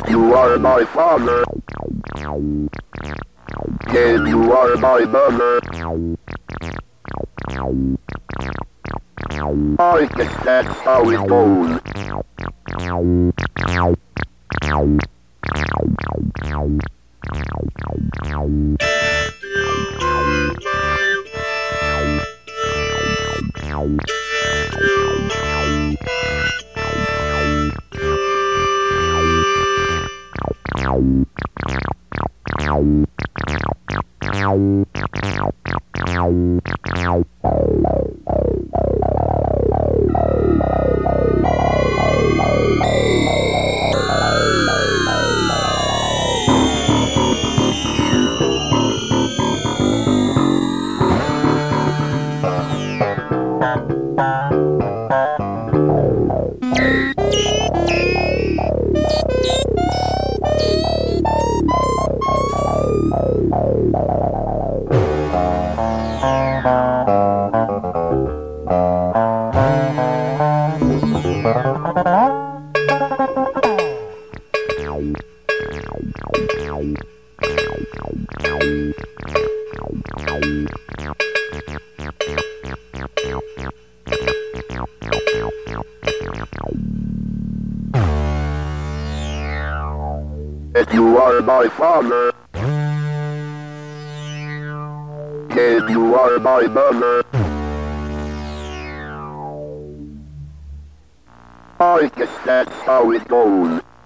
You are my father. Yes, you are my mother. I guess that's how it goes. Yes, you are my father. Yes, you are my mother. I guess that's how it goes.